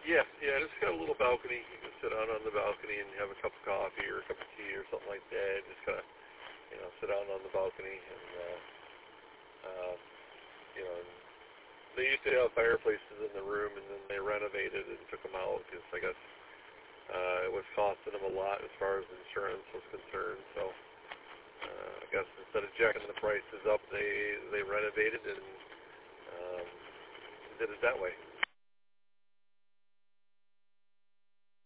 Yeah, it's got a little balcony. You can sit out on the balcony and have a cup of coffee or a cup of tea or something like that. Just kind of, sit out on the balcony and, uh, and they used to have fireplaces in the room, and then they renovated and took them out because I guess it was costing them a lot as far as insurance was concerned. So I guess instead of jacking the prices up, they renovated and did it that way.